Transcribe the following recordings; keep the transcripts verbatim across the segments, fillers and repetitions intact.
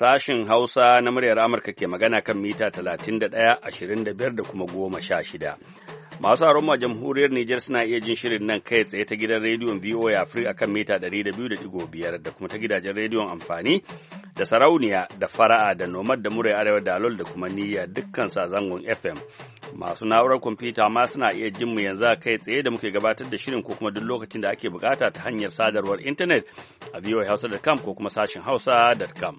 Sashin Hausa na muryar Amurka ke magana kan mita talatin da ɗaya, ashirin da biyar da kuma goma sha shida. Masu haron ma jamhuriyar Nijar suna iya jin shirin nan kai tsaye ta gidan rediyon V O A Africa kan mita ɗari da biyu da ɗigo biyar da kuma ta gidajen rediyon amfani da sarauniya da fara'a da nomad da muryar arewa da alol da kuma niyya dukkan sa zangon F M. Masu na'urar kwamfuta ma suna iya jin mu yanzu kai tsaye da muke gabatar da shirin ko kuma duk lokacin da ake bukata ta hanyar sadarwar intanet a v o a hausa dot com ko kuma sashin hausa dot com.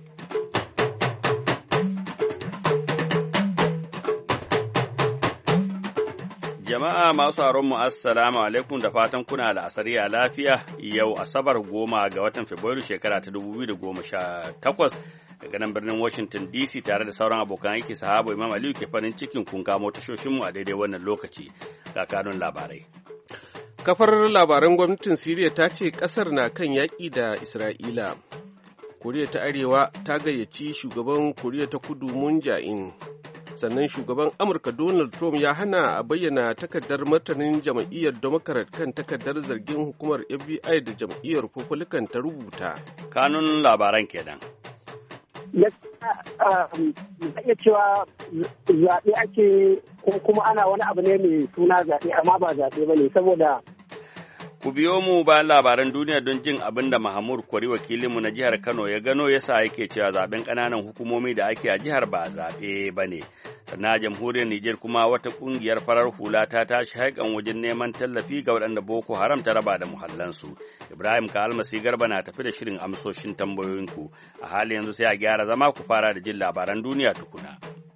Jama'a masu mu assalamu alaikum da fatan kuna da asariya lafiya yau Asabar goma ga watan Fabrairu shekara ta dubu biyu da goma sha takwas daga nan birnin Washington D C tare da sauran abokan aiki sahabo Imam Aliyu ke farin cikin kun kamo tashoshinmu a daidai wannan lokaci ga kanun labarai. Kafar labaran gwamnatin Siriya ta ce ƙasar na kan yaƙi da Isra'ila. Koriya ta Arewa ta gayyaci shugaban Koriya ta Kudu Moon Jae-in. Sannan shugaban Amurka Donald Trump ya hana a bayyana takardar martanin jam'iyyar Democrat kan takardar zargin hukumar F B I da jam'iyyar Republican ta rubuta. Kanun labaran kenan. Ya iya cewa zaɓe ake ko kuma ana wani abu ne mai suna zaɓe amma ba zaɓe ba ne saboda Ku biyo mu bayan labaran duniya don jin abin da Mahamud Kwari wakilinmu na jihar Kano ya gano yasa yake cewa zaben ƙananan hukumomi da ake a jihar ba zaɓe ba ne. Sannan a jamhuriyar Nijar kuma wata ƙungiyar farar hula ta tashi haikan wajen neman tallafi ga waɗanda Boko Haram ta raba da muhallansu. Ibrahim ka almasi garba na tafi da shirin amsoshin tambayoyinku. A hali yanzu sai a gyara zama ku fara da jin labaran duniya tukuna.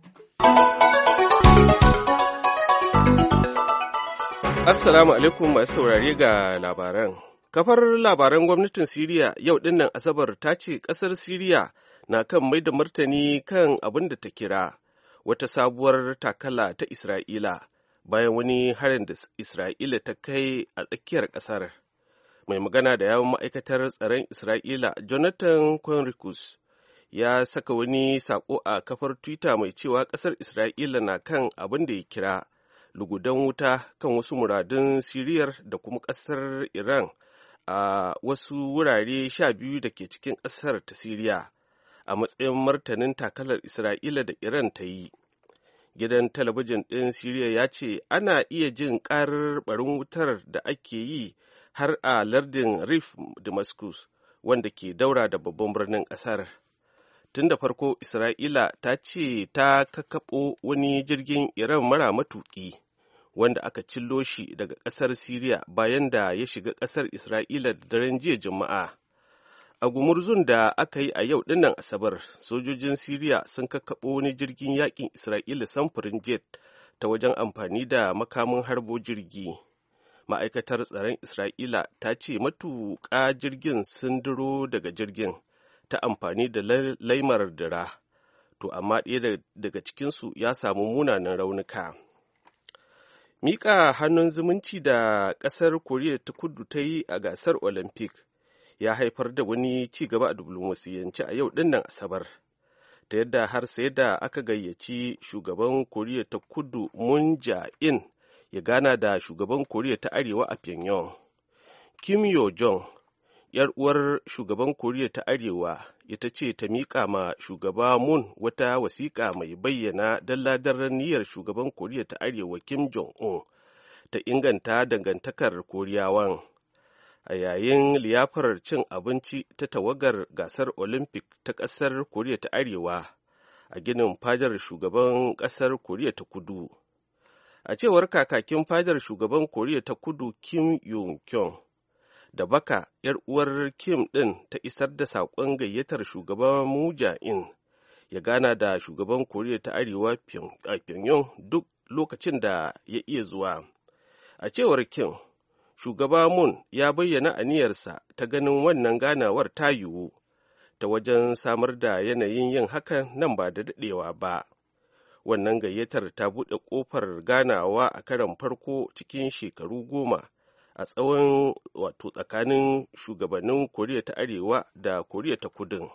Assalamu alaikum masu saurare ga labaran. Kafar labaran gwamnatin Siriya yau dinnan Asabar ta ce ƙasar Siriya na kan mai da martani kan abin da ta kira wata sabuwar takala ta Isra'ila bayan wani harin da Isra'ila ta kai a tsakiyar ƙasar. Mai magana da yawon ma'aikatar tsaron Isra'ila Jonathan Conricus ya saka wani saƙo a kafar Twitter mai cewa ƙasar Isra'ila na kan abin da ya kira lugudan wuta kan wasu muradun Siriyar da kuma ƙasar Iran a wasu wurare sha biyu da ke cikin ƙasar ta Siriya a matsayin martanin takalar Isra'ila da Iran ta yi. Gidan talabijin ɗin Siriya ya ce ana iya jin ƙarar barin wutar da ake yi har a lardin Rif Damascus wanda ke daura da babban birnin ƙasar. Tun da farko Isra'ila ta ce ta kakkaɓo wani jirgin Iran mara matuƙi wanda aka cillo shi daga ƙasar Siriya bayan da ya shiga ƙasar Isra'ila da daren jiya Juma'a. A gumurzun da aka yi a yau dinnan Asabar, sojojin Siriya sun kakkaɓo wani jirgin yaƙin Isra'ila samfurin jet ta wajen amfani da makamin harbo jirgi. Ma'aikatar tsaron Isra'ila ta ce matuƙa jirgin sun duro daga jirgin ta amfani da laimar dira, to amma ɗaya daga cikinsu ya samu munanan raunuka. Miƙa hannun zumunci da ƙasar Koriya ta Kudu ta yi a gasar Olympic ya haifar da wani ci gaba a diflomasiyance a yau dinnan Asabar, ta yadda har sai da aka gayyaci shugaban Koriya ta Kudu Moon Jae-in ya gana da shugaban Koriya ta Arewa a Pyongyang. Kim Yo-jong, ‘yar uwar shugaban Koriya ta Arewa, ita ce ta miƙa ma shugaba Moon wata wasiƙa mai bayyana dalla-dallar niyyar shugaban Koriya ta Arewa Kim Jong-un ta inganta dangantakar Koriyawan. A yayin liyafar cin abinci ta tawagar gasar Olympic ta ƙasar Koriya ta Arewa a ginin fadar shugaban ƙasar Koriya ta Kudu. A cewar kakakin fadar shugaban Koriya ta Kudu Kim Yong-kyong, da baka ‘yar uwar Kim ɗin ta isar da saƙon gayyatar shugaban Moon Jae-in ya gana da shugaban Koriya ta Arewa a Pyongyang duk lokacin da ya iya zuwa. A cewar Kim, shugaba Moon ya bayyana aniyarsa ta ganin wannan ganawar ta yiwu ta wajen samar da yanayin yin hakan nan ba da daɗewa ba. Wannan gayyatar ta buɗe ƙofar ganawa a karon farko cikin shekaru goma a tsawon wato tsakanin shugabannin Koriya ta Arewa da Koriya ta Kudun.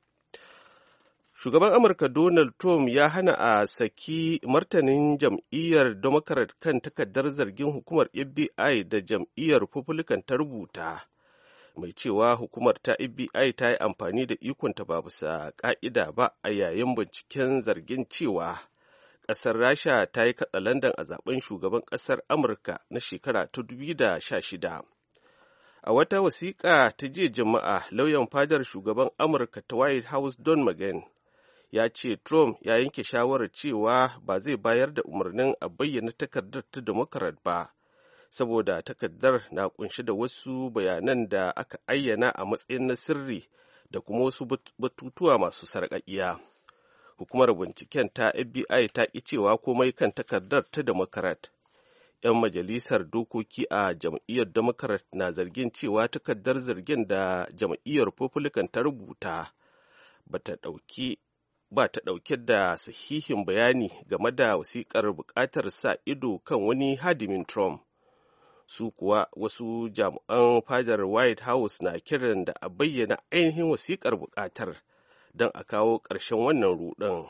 Shugaban Amurka Donald Trump ya hana a saki martanin jam'iyyar Democrat kan takardar zargin hukumar F B I da jam'iyyar Republican ta rubuta mai cewa hukumar ta F B I ta yi amfani da ikonta ba bisa ƙa'ida ba a yayin binciken zargin cewa ƙasar Rasha ta yi katsalandan a zaben shugaban ƙasar Amurka na shekara ta dubu biyu da sha shida. A wata wasiƙa ta jiya Juma'a, lauyan fadar shugaban Amurka ta White House Don McGahn ya ce Trump ya yanke shawarar cewa ba zai bayar da umarnin a bayyana takardar ta Democrat ba, saboda takardar na kunshi da wasu bayanan da aka ayyana a matsayin na sirri da kuma wasu batutuwa masu sarƙaƙiya. Hukumar binciken ta F B I ta ƙi cewa komai kan takardar ta Democrat. 'Yan majalisar dokoki a jam'iyyar Democrat na zargin cewa takardar zargin da jam'iyyar Republican ta rubuta ba ta ɗauki ba ta ɗauke da sahihin bayani game da wasiƙar buƙatar sa ido kan wani hadimin Trump. Su kuwa wasu jami'an fadar White House na kiran da a bayyana ainihin wasiƙar buƙatar don a kawo ƙarshen wannan ruɗin.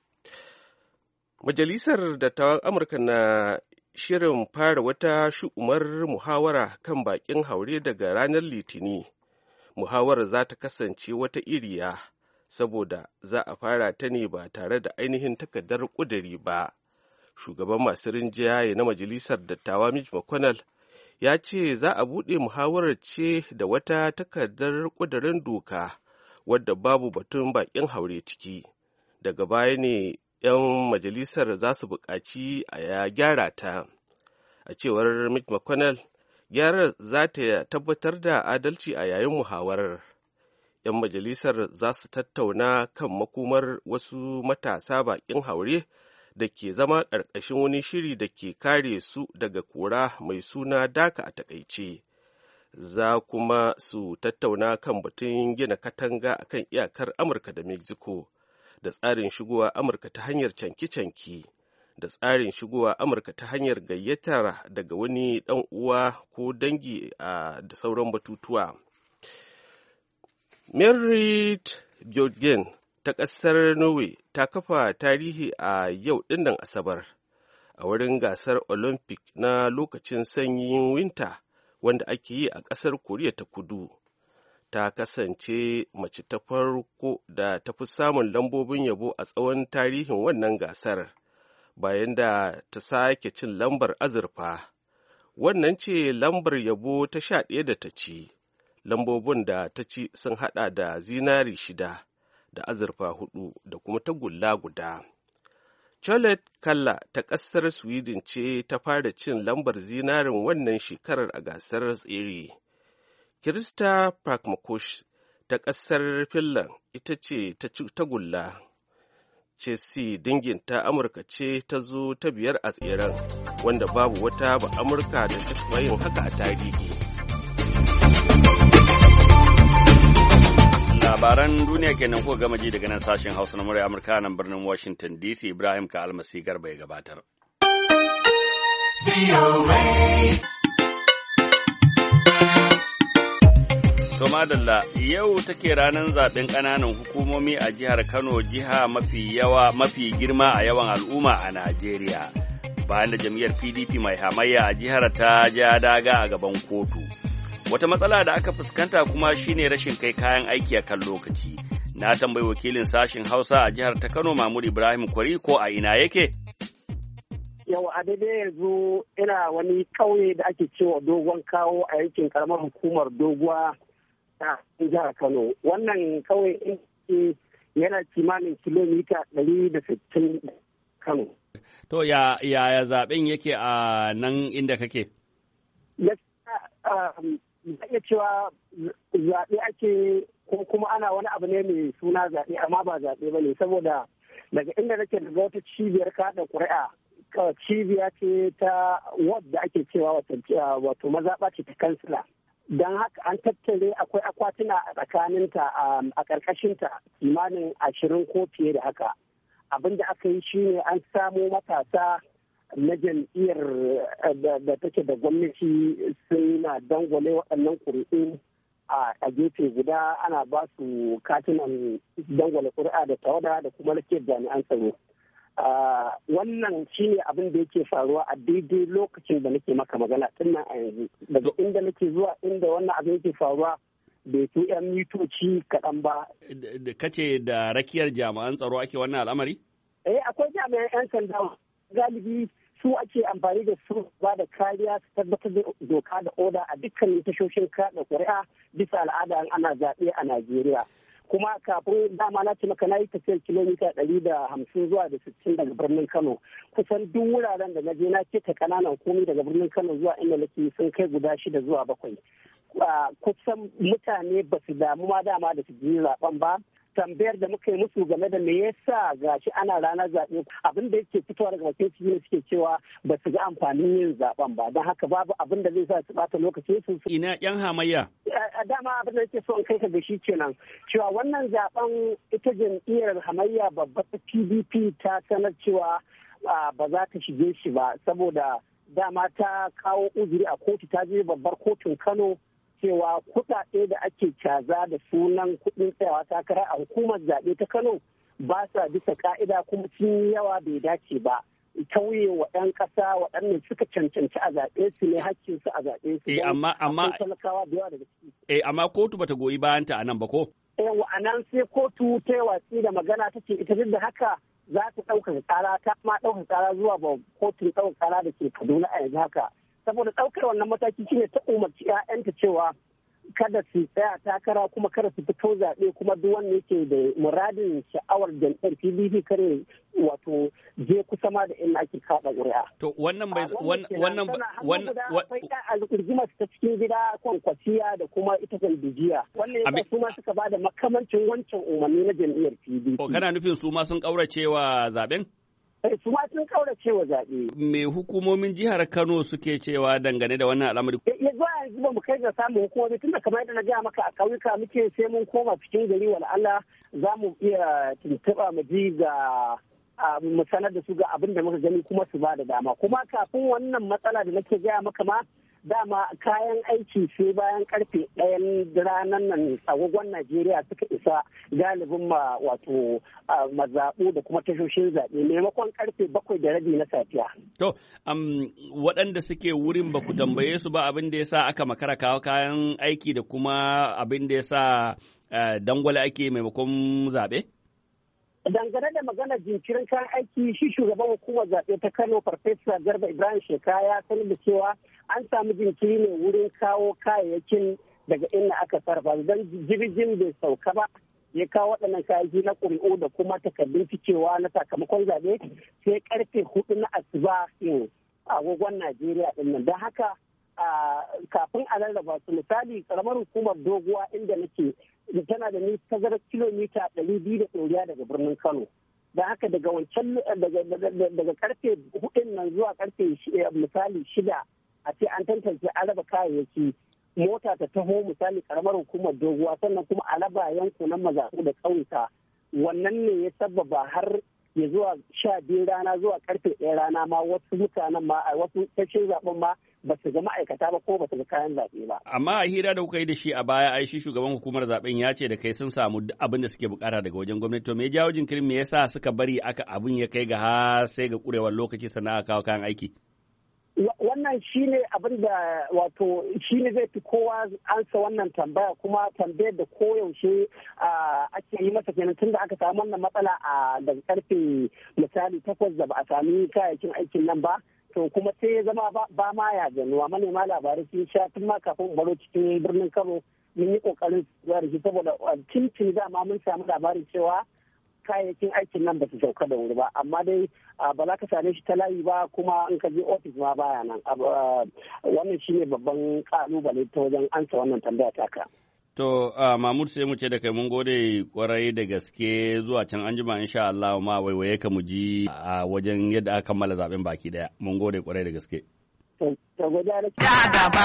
Majalisar Dattawan Amurka na shirin fara wata shu'umar muhawara kan baƙin haure daga ranar Litini. Muhawarar za ta kasance wata iriya, saboda za a fara ta ne ba tare da ainihin takardar ƙuduri ba. Shugaban masu rinjaye na Majalisar Dattawa Mitch McConnell ya ce za a buɗe muhawarar ce da wata takardar ƙudurin doka wadda babu batun baƙin haure ciki. Daga baya ne 'yan majalisar za su buƙaci a ya gyara ta. A cewar Mitch McConnell, gyarar za ta tabbatar da adalci a yayin muhawarar. 'Yan majalisar za su tattauna kan makomar wasu matasa baƙin haure da ke zama ƙarƙashin wani shiri da ke kare su daga kora mai suna daka a takaice. Za kuma su tattauna kan batun gina katanga a kan iyakar Amurka da Mexico, da tsarin shigowa Amurka ta hanyar canki-canki, da tsarin shigowa Amurka ta hanyar gayyatar daga wani ɗan uwa ko dangi da sauran batutuwa. Merit Bjørgen ta ƙasar Norway ta kafa tarihi a yau ɗinnan Asabar a wurin gasar Olympic na lokacin sanyin winter wanda ake yi a ƙasar Koriya ta Kudu. Ta kasance mace ta farko da ta fi samun lambobin yabo a tsawon tarihin wannan gasar, bayan da ta sake cin lambar azurfa. Wannan ce lambar yabo ta sha ɗaya da ta ci. Lambobin da ta ci sun haɗa da zinari shida, da azurfa hudu, da kuma tagulla guda. Charlotte Kalla ta ƙasar Sweden ce ta fara cin lambar zinarin wannan shekarar a gasar tsere. Krista Prakmakosh ta ƙasar Finland ita ce ta ci tagulla. Chelsea dingin ta Amurka ce ta zo ta biyar a tseren, wanda babu wata ba Amurka da ta taɓa yin haka a tarihi. Labaran duniya kenan ko gama ji daga nan sashen Hausa na murya Amurka nan birnin Washington D C. Ibrahim ka almasi garba ya gabatar. To madalla, yau take ranar zaben ƙananan hukumomi a jihar Kano, jiha mafi yawa mafi girma a yawan al'umma a Najeriya. Bayan da jam'iyyar P D P mai hamayya a jihar ta ja daga a gaban kotu. Wata matsala da aka fuskanta kuma shine rashin kai kayan aiki a kan lokaci. Na tambayi wakilin sashen Hausa a jihar ta Kano, Mahmud Ibrahim Kwari, ko a ina yake? Yau a daidai yanzu ina wani ƙauye da ake cewa Dogon Kawo a yankin karamar hukumar Doguwa a jihar Kano. Wannan ƙauye yana kimanin kilomita ɗari da sittin Kano. To ya ya zaben yake a nan inda kake? Za iya cewa zaɓe ake ko kuma ana wani abu ne mai suna zaɓe, amma ba zaɓe ba ne, saboda daga inda nake daga wata cibiyar kaɗa ƙuri'a, cibiya ce ta wadda ake cewa wato mazaɓa ce ta kansila. Don haka an tattare akwai akwatuna a tsakaninta a ƙarƙashinta kimanin ashirin ko fiye da haka. Abin da aka yi shine an samo matasa na jam'iyyar da take da gwamnati suna dangwale waɗannan ƙuri'u a gefe guda, ana ba su katunan dangwale ƙuri'a da tawada da kuma rake jami'an tsaro. Wannan shine abin da yake faruwa a daidai lokacin da nake maka magana tun nan a yanzu. Daga inda nake zuwa inda wannan abin yake faruwa bai fi 'yan mitoci kaɗan ba. Kace da rakiyar jami'an tsaro ake wannan al'amari? Eh, akwai jami'an 'yan sanda galibi su ake amfani da su ba da kariya su tabbatar da doka da oda a dukkanin tashoshin kaɗa ƙuri'a bisa al'ada ana zaɓe a Najeriya. Kuma kafin dama na ce maka na yi tafiyar kilomita ɗari da hamsin zuwa da sittin daga birnin Kano. Kusan duk wuraren da na je na keta ƙananan komi daga birnin Kano zuwa inda nake sun kai guda shida zuwa bakwai. Kusan mutane ba su damu ma dama da su ji zaɓen ba. Tambayar da muka yi musu game da me yasa gashi ana ranar zaɓe abin da yake fitowa daga bakin su ne suke cewa ba su ga amfanin yin zaɓen ba don haka babu abin da zai sa su bata lokaci su. Ina yan hamayya. A dama abin da yake so in kai ka da shi kenan cewa wannan zaɓen ita jam'iyyar hamayya babbar ta P D P ta sanar cewa ba za ta shige shi ba saboda dama ta kawo uzuri a kotu ta je babbar kotun Kano cewa kuɗaɗe da ake caza da sunan kuɗin tsayawa takara a hukumar zaɓe ta Kano ba sa bisa ka'ida kuma sun yawa bai dace ba. Tauye wa 'yan ƙasa waɗanda suka cancanci a zaɓe su ne hakkin su a zaɓe su. Eh amma amma talakawa da yawa daga ciki. Eh amma kotu bata goyi bayan ta anan ba ko? Eh wa'anan sai kotu ta yi watsi da magana ta ce ita duk da haka za ta ɗaukaka ƙara ta ma ɗaukaka ƙara zuwa ba kotun ɗaukaka ƙara da ke Kaduna a yanzu haka. Saboda ɗaukar wannan mataki shine ta umarci 'ya'yanta cewa kada su tsaya takara kuma kada su fito zaɓe kuma duk wanda yake da muradin sha'awar jam'iyyar P D P kare wato je kusa ma da inda ake kaɗa ƙuri'a. To wannan bai wannan wannan rigimar ta cikin gida kwankwasiya da kuma ita gandijiya. Wannan yasa su ma suka ba da makamancin wancan umarni na jam'iyyar P D P. Kana nufin su ma sun ƙaurace wa zaɓen? su ma sun kaurace wa zaɓe. Me hukumomin jihar Kano suke cewa dangane da wannan al'amari? Ya zuwa yanzu ba mu kai ga samun hukumomi tunda kamar yadda na gaya maka a ƙauyuka muke sai mun koma cikin gari wala Allah za mu iya tuntuɓa mu ji ga mu sanar da su ga abin da muka gani kuma su ba da dama. Kuma kafin wannan matsala da nake gaya maka ma dama kayan aiki sai bayan karfe ɗayan ranar nan agogon Najeriya suka isa galibin ma wato mazaɓu da kuma tashoshin zaɓe maimakon karfe bakwai da rabi na safiya. To, um, waɗanda suke wurin ba ku tambaye su ba abin da ya sa aka makara kawo kayan aiki da kuma abin da ya sa uh, dangwale ake maimakon zaɓe? Dangane da maganar jinkirin kayan aiki shi shugaban hukumar zaɓe ta Kano Farfesa Garba Ibrahim Sheka ya sanar da cewa an samu jinkiri ne wurin kawo kayayyakin daga inda aka sarrafa don jirgin bai sauka ba ya kawo waɗannan kayayyaki na ƙuri'u da kuma takardun ficewa na sakamakon zaɓe sai karfe hudu na asuba in agogon Najeriya ɗin nan don haka kafin a rarraba su misali karamar hukumar doguwa inda nake tana da ni tazarar kilomita ɗari biyu da ɗoriya daga birnin Kano. Da haka daga wancan daga karfe hudun nan zuwa karfe misali shida a ce an tantance an raba kayayyaki mota ta taho misali karamar hukumar doguwa sannan kuma a raba yankunan mazaɓu da ƙauyuka wannan ne ya sababa har ya zuwa sha biyu rana zuwa karfe ɗaya rana ma wasu mutanen ma a wasu tashin zaɓen ma ba su ga ma'aikata ba ko ba su ga kayan zaɓe ba. Amma a hira da kuka yi da shi a baya ai shi shugaban hukumar zaɓen ya ce da kai sun samu abin da suke bukata daga wajen gwamnati to me ya jawo jinkirin me yasa suka bari aka abin ya kai ga har sai ga kurewar lokaci sannan aka kawo kayan aiki. Wannan shi ne abin da wato shi ne zai fi kowa ansa wannan tambaya kuma tambayar da koyaushe ake yi masa kenan tun da aka samu wannan matsala a daga karfe misali takwas da ba a sami kayayyakin aikin nan ba to kuma sai ya zama ba ma ya ganuwa manema labarai sun sha tun ma kafin baro cikin birnin Kano mun yi kokarin zuwa da shi saboda tuntun dama mun samu labarin cewa kayayyakin aikin nan ba su sauka da wuri ba amma dai ba za ka same shi ta layi ba kuma in ka je ofis ma baya nan wannan shine babban kalubale ta wajen ansa wannan tambaya taka. To Mahmud sai mu ce da kai mun gode kwarai da gaske zuwa can anjima insha Allah ma waiwaye ka mu ji a wajen yadda aka kammala zaben baki daya mun gode kwarai da gaske. To godiya da gaba.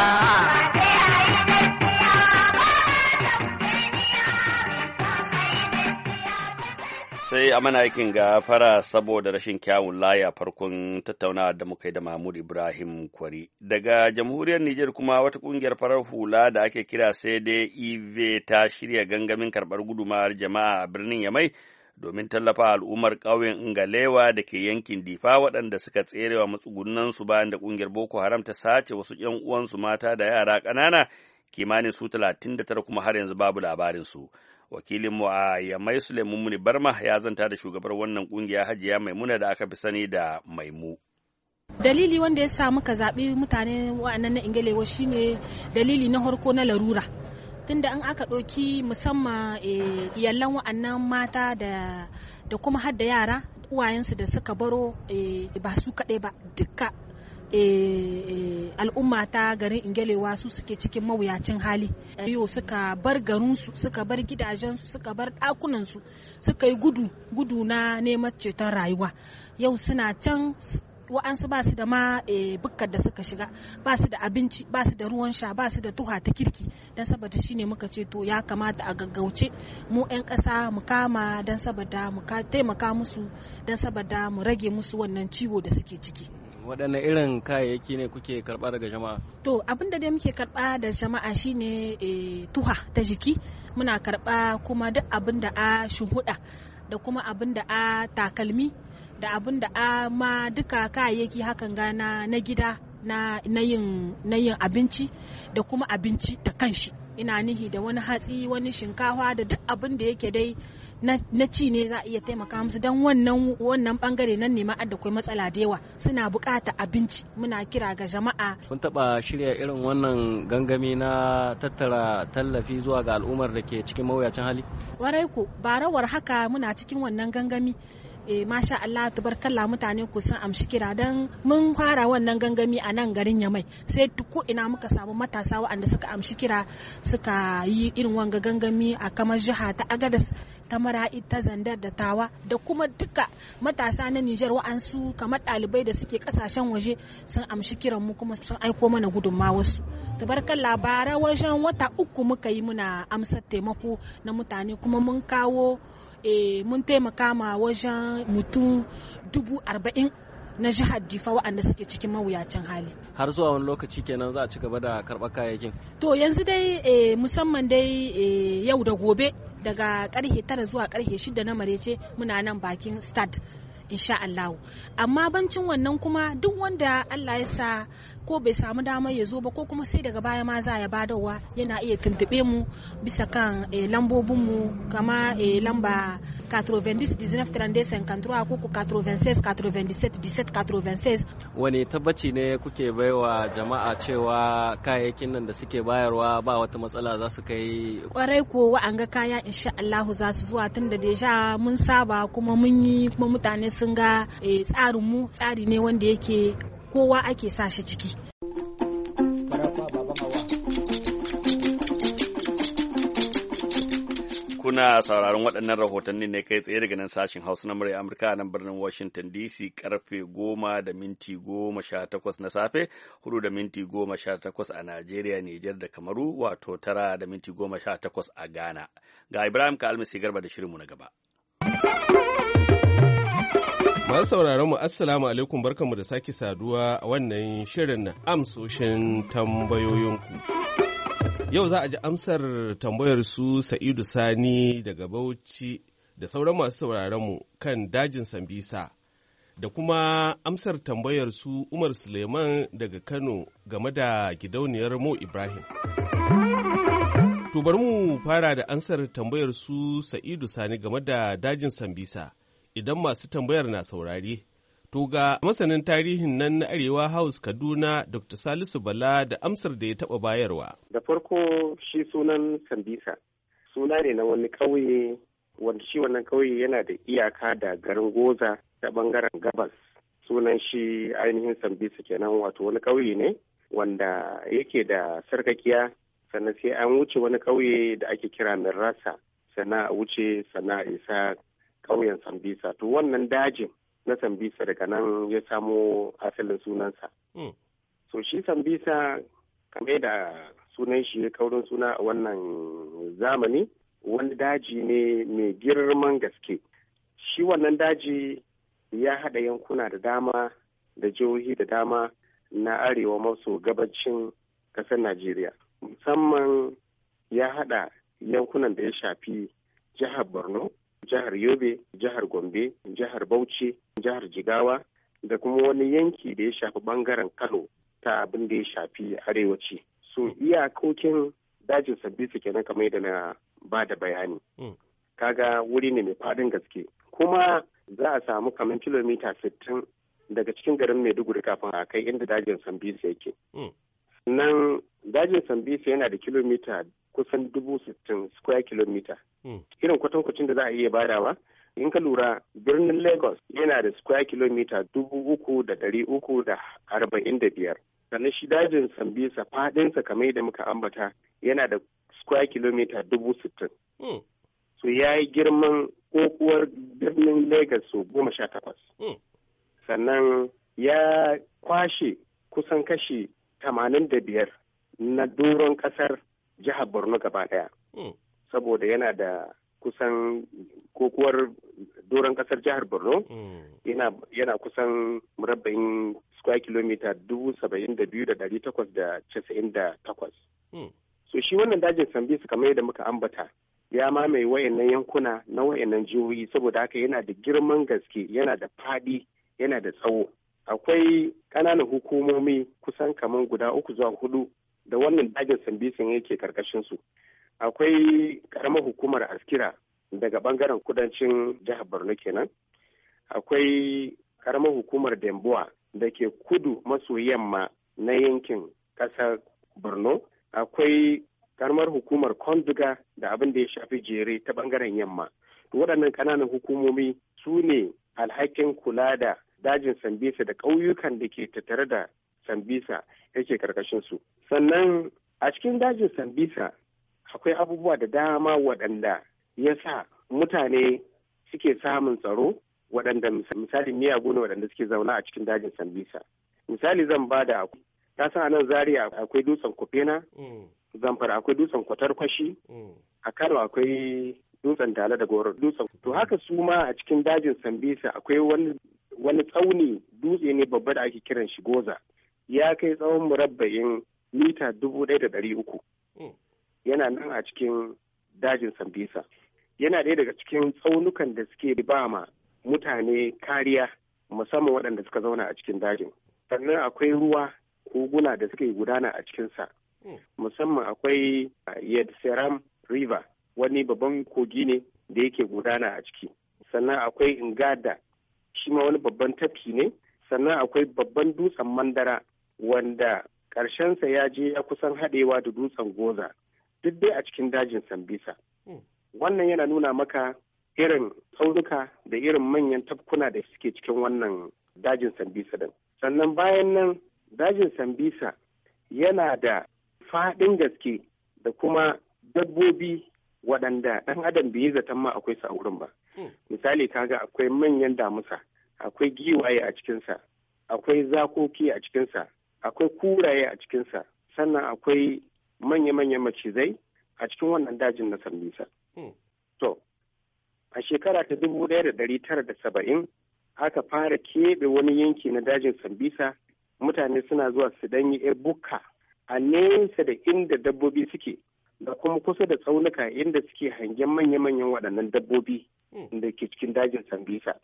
sai a mana aikin gafara saboda rashin kyawun laya farkon tattaunawa da muka yi da Mahmud Ibrahim Kwari. Daga jamhuriyar Nijar kuma wata kungiyar farar hula da ake kira C D I V ta shirya gangamin karɓar gudumawar jama'a a birnin Yamai domin tallafa al'ummar ƙauyen Ingalewa da ke yankin Difa waɗanda suka tserewa matsugunansu bayan da kungiyar Boko Haram ta sace wasu ‘yan uwansu mata da yara ƙanana kimanin su talatin da tara kuma har yanzu babu labarinsu. Wakilinmu a Yamai Suleiman Muni Barma ya zanta da shugabar wannan kungiya Hajiya Maimuna da aka fi sani da Maimu. Dalili wanda ya sa muka zaɓi mutane wa'annan na Ingelewa shine dalili na harko na larura. Tunda an aka ɗauki musamman iyalan wa'annan mata da da kuma har da yara uwayensu da suka baro ba su kaɗai ba duka al'umma ta garin Ingelewa su suke cikin mawuyacin hali. Yau suka bar garinsu, suka bar gidajensu, suka bar ɗakunansu, suka yi gudu gudu na neman ceton rayuwa. Yau suna can wa'ansu ba su da ma bukkar da suka shiga, ba su da abinci, ba su da ruwan sha, ba su da tuha ta kirki. Don saboda shine muka ce to ya kamata a gaggauce mu 'yan ƙasa mu kama don saboda mu taimaka musu, don saboda mu rage musu wannan ciwo da suke ciki. Waɗanne irin kayayyaki ne kuke karɓa daga jama'a? To abin da dai muke karɓa da jama'a shine e, tuha ta jiki, muna karɓa kuma duk abin da a shuhuda da kuma abin da a takalmi da abin da a ma duka kayayyaki hakan gana na gida na, na, yin, na yin abinci da kuma abinci da kanshi. Ina nihi da wani hatsi, wani shinkafa da duk abin da yake dai na, na ci ne za a iya taimaka musu don wannan wannan bangare nan ne ma da akwai matsala da yawa suna bukata abinci. Muna kira ga jama'a. Kun taba shirya irin wannan gangami na tattara tallafi zuwa ga al'ummar da ke cikin mawuyacin hali? Warai ko barawar haka muna cikin wannan gangami. E, masha Allah tabarkalla mutane ku san amshi kira dan mun fara wannan gangami a nan garin Yamai sai ko ina muka samu matasa waɗanda suka amshi kira suka yi irin wanga gangami a kamar jiha ta Agadas, ta Mara'i, ta Zandar da Tawa da kuma duka matasa na Nijar wa'ansu kamar ɗalibai da suke kasashen waje sun amshi kiran mu kuma sun aiko mana gudunmawa wasu. Tabarkalla bara wajen wata uku muka yi muna amsar taimako na mutane kuma mun kawo E, mun taimaka ma wajen mutum dubu arba'in na jihar Difa waɗanda suke cikin mawuyacin hali. Har zuwa wani lokaci kenan za a ci gaba da karɓar kayayyakin? To yanzu dai e, musamman dai e, yau da gobe daga karfe tara zuwa karfe shida na marece muna nan bakin stad. Insha Allah. Amma bancin wannan kuma duk wanda Allah ya sa ko bai samu damar ya zo ba ko kuma sai daga baya ma za ya badawa yana iya tuntube mu bisa kan eh, lambobin mu kama eh, lamba quatre-vingt-dix dix-neuf trente-deux cinquante-trois ko quatre-vingt-seize quatre-vingt-dix-sept dix-sept quatre-vingt-seize. Wani tabbaci ne kuke baiwa jama'a cewa kayayyakin nan da suke bayarwa ba wata matsala za su kai? Kwarai ko wa'anga kaya insha Allah za su zuwa tun da deja mun saba kuma mun yi kuma mutane sun ga tsarin mu tsari ne wanda yake kowa ake sa shi ciki. Kuna sauraron waɗannan rahotanni ne kai tsaye daga nan sashen Hausa na murya Amurka a nan birnin Washington D C karfe goma da minti goma sha takwas na safe, hudu da minti goma sha takwas a Najeriya, Nijar da Kamaru, wato tara da minti goma sha takwas a Ghana. Ga Ibrahim ka almasi garba da shirinmu na gaba. Masu sauraron mu assalamu alaikum, barkanmu da sake saduwa a wannan shirin na amsoshin tambayoyinku. Yau za a ji amsar tambayar su Sa'idu Sani daga Bauchi da sauran masu sauraron mu kan dajin Sambisa, da kuma amsar tambayar su Umar Suleiman daga Kano game da gidauniyar Mo Ibrahim. To bari mu fara da amsar tambayar su Sa'idu Sani game da dajin Sambisa. Idan masu tambayar na saurare, to ga masanin tarihin nan na Arewa House Kaduna Doctor Salisu Bala da amsar da ya taɓa bayarwa. Da farko shi sunan Sambisa, suna ne na wani ƙauye wanda shi wannan ƙauye yana da iyaka da garin Goza ta ɓangaren gabas. Sunan shi ainihin Sambisa kenan, wato wani ƙauye ne wanda yake da sarkakiya, sannan sai an wuce wani ƙauye da ake kira Mirrasa, sannan a wuce sannan a isa ƙauyen Sambisa. To wannan dajin na Sambisa daga nan ya samo asalin sunansa. Mm. So shi Sambisa kamar da sunan shi ya kaurin suna a wannan zamani, wani daji ne mai girman gaske. Shi wannan daji ya haɗa yankuna da dama da jihohi da dama na arewa maso gabacin ƙasar Najeriya. Musamman ya haɗa yankunan da ya shafi jihar Borno, jihar Yobe, jihar Gombe, jihar Bauchi, jihar Jigawa da kuma wani yanki da ya shafi bangaren Kano ta abin da ya shafi arewaci. So iyakokin dajin Sambisa kenan kamar yadda na ba da bayani. Kaga wuri ne mai faɗin gaske. Kuma za a samu kamar kilomita sittin daga cikin garin Maiduguri kafin a kai inda dajin Sambisa yake. Nan dajin Sambisa yana da kilomita kusan dubu sittin square kilometer. Irin kwatankwacin da za a iya badawa, in ka lura birnin Lagos yana da square kilometer dubu uku da dari uku da arba'in da biyar. Sannan shi dajin Sambisa faɗinsa kamar yadda muka ambata yana da square kilometer dubu sittin. So ya yi girman kokuwar birnin Lagos so goma sha takwas. Sannan ya kwashe kusan kashi tamanin da biyar na doron kasar jihar Borno gaba daya. Saboda yana da kusan kokuwar doron kasar jihar Borno yana, yana kusan murabba'in square kilometer dubu saba'in da biyu da dari takwas da casa'in da takwas. So shi wannan dajin Sambisa kamar yadda muka ambata ya mamaye wayannan yankuna na wayannan jihohi, saboda haka yana da girman gaske, yana da fadi, yana da tsawo. Akwai ƙananan hukumomi kusan kamar guda uku zuwa hudu da wannan dajin Sambisa yake karkashin su. Akwai karamar hukumar Askira daga bangaren kudancin jihar Borno kenan. Akwai karamar hukumar Dembuwa da ke kudu maso yamma na yankin ƙasar Borno. Akwai karamar hukumar Konduga da abin da ya shafi Jere ta bangaren yamma. Waɗannan ƙananan hukumomi su ne alhakin kula da dajin Sambisa da ƙauyukan da ke tattare da Sambisa yake karkashin su. Sannan a cikin dajin Sambisa akwai abubuwa da dama waɗanda ya sa mutane suke samun tsaro, waɗanda misali miyagu ne waɗanda suke zauna a cikin dajin Sambisa. Misali zan ba da ta san nan Zaria akwai dutsen Kufena, Zamfara akwai dutsen Kwatarkwashi, a Kano akwai dutsen Dala da Goro dutsen. To haka su ma a cikin dajin Sambisa akwai wani wani tsauni dutse ne babba da ake kiran shi Goza. Ya kai tsawon murabba'in mita dubu ɗaya da ɗari uku. Yana nan a cikin dajin Sambisa. Yana ɗaya daga cikin tsaunukan da suke ba ma mutane kariya, musamman waɗanda suka zauna a cikin dajin. Sannan akwai ruwa, koguna da suke gudana a cikinsa. Musamman akwai Yedseram River, wani babban kogi ne da yake gudana a ciki. Sannan akwai Ingada, shi ma wani babban tafki ne. Sannan akwai babban dutsen Mandara, wanda ƙarshensa ya je ya kusan haɗewa da dutsen Goza, duk dai a cikin dajin Sambisa. Wannan yana nuna maka irin tsaunuka da irin manyan tafkuna da suke cikin wannan dajin Sambisa din. Sannan bayan nan dajin Sambisa yana da faɗin gaske da kuma dabbobi waɗanda ɗan adam bai yi zaton ma akwai su a wurin ba. Misali kaga akwai manyan damusa, akwai giwaye a cikinsa, akwai zakoki a cikinsa, akwai kuraye a cikinsa, sannan akwai manya-manyan macizai a cikin wannan dajin na Sambisa. To, a shekara ta dubu ɗaya da ɗari tara da saba'in aka fara keɓe wani yanki na dajin Sambisa, mutane suna zuwa su danyi yar bukka a nesa da inda dabbobi suke, da kuma kusa da tsaunuka inda suke hangen manya-manyan waɗannan dabbobi da ke cikin dajin Sambisa.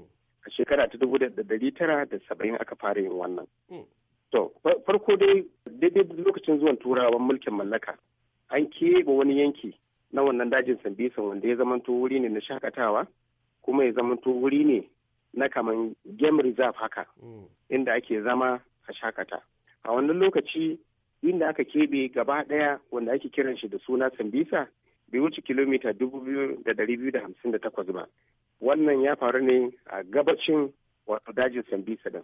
A shekara ta dubu da ɗari tara da saba'in aka fara yin wannan. To, farko dai daidai lokacin zuwan turawan mulkin mallaka an keɓe wani yanki na wannan dajin Sambisa wanda ya zamanto wuri ne na shakatawa, kuma ya zamanto wuri ne na kaman game reserve haka, inda ake zama a shakata. A wannan lokaci inda aka keɓe gaba ɗaya wanda ake kiran shi da suna Sambisa bai wuce kilomita dubu biyu da ɗari biyu da hamsin da takwas ba. Wannan ya faru ne a gabacin wato dajin Sambisa din.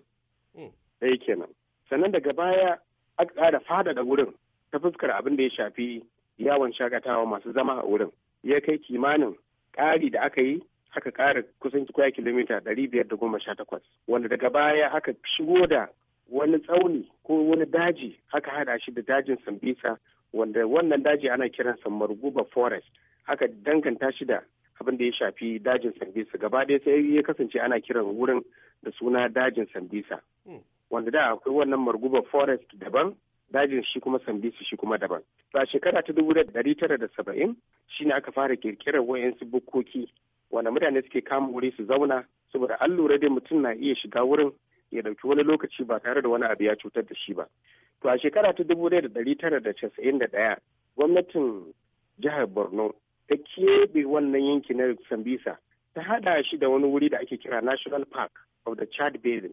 Ɗaya kenan. Sannan daga baya aka ƙara faɗaɗa wurin ta fuskar abin da ya shafi yawon shakatawa masu zama a wurin. Ya kai kimanin ƙari da aka yi aka ƙara kusan kwaya kilomita ɗari biyar da goma sha takwas. Wanda daga baya aka shigo da wani tsauni ko wani daji aka haɗa shi da dajin Sambisa, wanda wannan daji ana kiransa Marguba Forest. Aka danganta shi da abin da ya shafi dajin Sambisa. Gaba ɗaya sai ya kasance ana kiran wurin da suna dajin Sambisa. Wanda da akwai wannan Marguba Forest daban, dajin shi kuma Sambisa shi kuma daban. A shekara ta dubu da ɗari tara da saba'in shi ne aka fara kirkirar wayansu bukkoki wanda mutane suke kama wuri su zauna, saboda an lura dai mutum na iya shiga wurin ya ɗauki wani lokaci ba tare da wani abu ya cutar da shi ba. To a shekara ta dubu da ɗari tara da casa'in da ɗaya gwamnatin jihar Borno ta keɓe wannan yanki na Sambisa ta haɗa shi da wani wuri da ake kira National Park of the Chad Basin.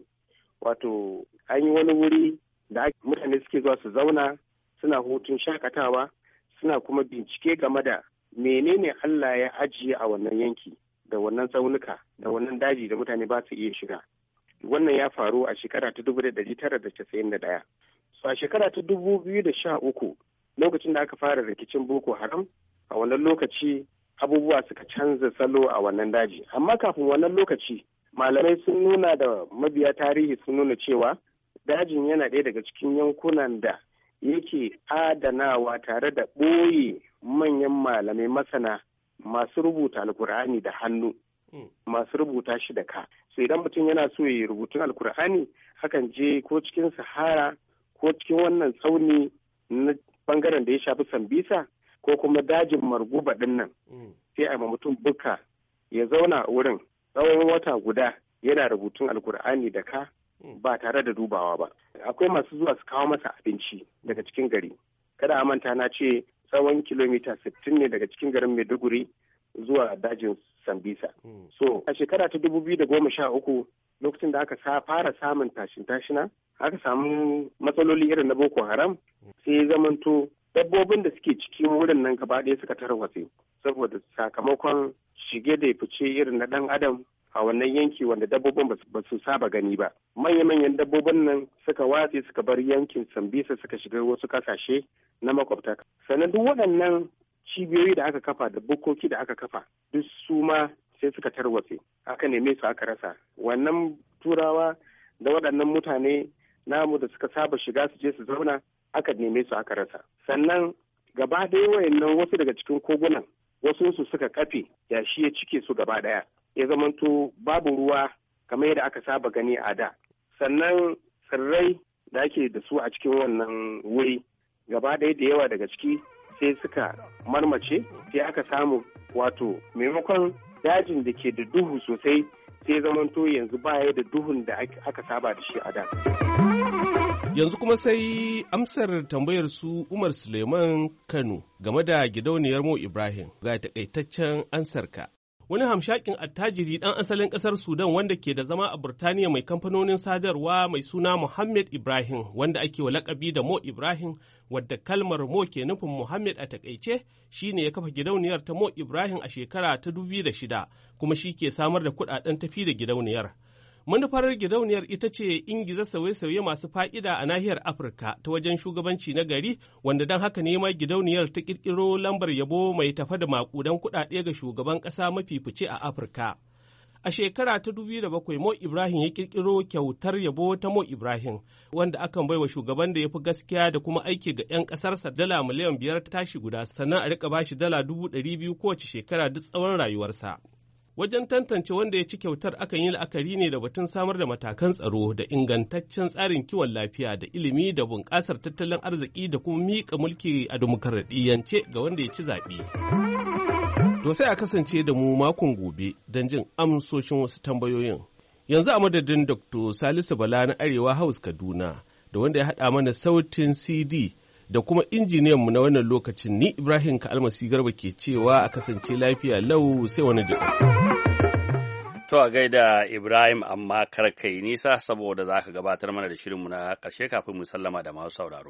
Wato an yi wani wuri da mutane suke zuwa su zauna suna hutun shakatawa suna kuma bincike game da menene Allah ya ajiye a wannan yanki da wannan tsaunuka da wannan daji da mutane ba su iya shiga. Wannan ya faru a shekara ta dubu da ɗari tara da casa'in da ɗaya. So a shekara ta dubu biyu da sha uku lokacin da aka fara rikicin Boko Haram, a wannan lokaci abubuwa suka canza salo a wannan daji. Amma kafin wannan lokaci malamai sun nuna da mabiya tarihi sun nuna cewa dajin yana ɗaya daga cikin yankunan da yake adanawa tare da ɓoye manyan malamai masana masu rubuta alkur'ani da hannu, masu rubuta shi da ka. So idan mutum yana so ya rubutun alkur'ani hakan je ko cikin sahara ko cikin wannan tsauni na bangaren da ya shafi Sambisa ko kuma dajin Marguba ɗin nan, sai a mutum buka ya zauna a wurin tsawon wata guda yana rubutun alkur'ani da ka ba tare da dubawa ba. Akwai masu zuwa su kawo masa abinci daga cikin gari. Kada a manta na ce tsawon kilomita sittin ne daga cikin garin Maiduguri zuwa dajin Sambisa. So a shekara ta dubu biyu da goma sha uku lokacin da aka fara samun tashin tashina, aka samu matsaloli irin na Boko Haram, sai zamanto dabbobin da suke cikin wurin nan gaba ɗaya suka tarwatse saboda sakamakon shige da fice irin na ɗan adam a wannan yanki wanda dabbobin ba su saba gani ba. Manya-manyan dabbobin nan suka watse suka bar yankin Sambisa suka shiga wasu kasashe na makwabta. Sannan duk waɗannan cibiyoyi da aka kafa da bukoki da aka kafa duk su ma sai suka tarwatse, aka neme su aka rasa. Wannan turawa da waɗannan mutane namu da suka saba shiga su je su zauna aka neme su aka rasa. Sannan gaba ɗaya wayannan wasu daga cikin kogunan wasu su suka kafe yashi ya cike su gaba ɗaya, ya zamanto babu ruwa kamar yadda aka saba gani a da. Sannan tsirrai da ake da su a cikin wannan wuri gaba ɗaya da yawa daga ciki sai suka marmace, sai aka samu wato maimakon dajin da ke da duhu sosai sai zamanto yanzu baya da duhun da aka saba da shi a da. Yanzu kuma sai amsar tambayar su Umar Suleiman Kano game da gidauniyar Mo Ibrahim ga takaitaccen ansarka. Wani hamshakin attajiri ɗan asalin ƙasar Sudan wanda ke da zama a Burtaniya mai kamfanonin sadarwa mai suna Mohammed Ibrahim wanda ake wa lakabi da Mo Ibrahim wadda kalmar Mo ke nufin Mohammed a takaice shi ne ya kafa gidauniyar ta Mo Ibrahim a shekara ta dubu biyu da shida kuma shi ke samar da kuɗaɗen tafi da gidauniyar. Manufar gidauniyar ita ce ingiza sauye-sauye masu fa'ida a nahiyar Afirka ta wajen shugabanci na gari wanda don haka ne ma gidauniyar ta ƙirƙiro lambar yabo mai tafa da maƙudan kuɗaɗe ga shugaban ƙasa mafi fice a Afirka. A shekara ta dubu biyu da bakwai Mo Ibrahim ya ƙirƙiro kyautar yabo ta Mo Ibrahim wanda akan baiwa shugaban da ya fi gaskiya da kuma aiki ga 'yan ƙasarsa dala miliyan biyar ta tashi guda sannan a riƙa bashi dala dubu ɗari biyu kowace shekara duk tsawon rayuwarsa. Wajen tantance wanda ya ci kyautar akan yi la'akari ne da batun samar da matakan tsaro da ingantaccen tsarin kiwon lafiya da ilimi da bunƙasar tattalin arziki da kuma miƙa mulki a dimokuraɗiyyance ga wanda ya ci zaɓe. To sai a kasance da mu makon gobe don jin amsoshin wasu tambayoyin. Yanzu a madadin Doctor Salisu Bala na Arewa House Kaduna da wanda ya haɗa mana sautin C D da kuma injiniyanmu na wannan lokacin ni Ibrahim Ka'almasi Garba ke cewa a kasance lafiya lau sai wani jika. To a gaida Ibrahim amma kar kai nisa saboda za ka gabatar mana da shirinmu na ƙarshe kafin mu sallama da masu sauraro.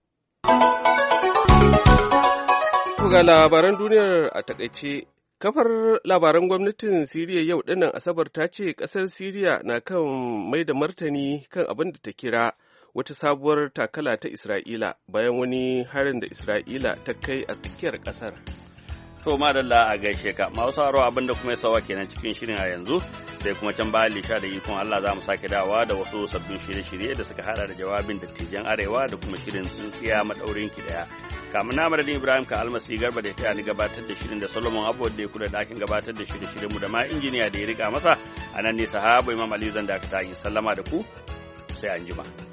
Ga labaran duniyar a takaice, kafar labaran gwamnatin Siriya yau dinnan Asabar ta ce ƙasar Siriya na kan mai da martani kan abin da ta kira wata sabuwar takala ta Isra'ila bayan wani harin da Isra'ila ta kai a tsakiyar ƙasar. To madalla a gaishe ka masu sauraro abinda kuma ya sawa kenan cikin shirin a yanzu sai kuma can bayan lisha da ikon Allah za mu sake dawa da wasu sabbin shirye-shirye da suka hada da jawabin dattijan arewa da kuma shirin tsintsiya madaurin ki daya. Kamun na madadin Ibrahim ka almasi garba da ta ni gabatar da shirin da Solomon Abu da ya kula da ɗakin gabatar da shirye-shiryen mu da ma injiniya da ya rika masa a nan ne sahabo Imam Ali zan da aka ta yi sallama da ku sai anjima.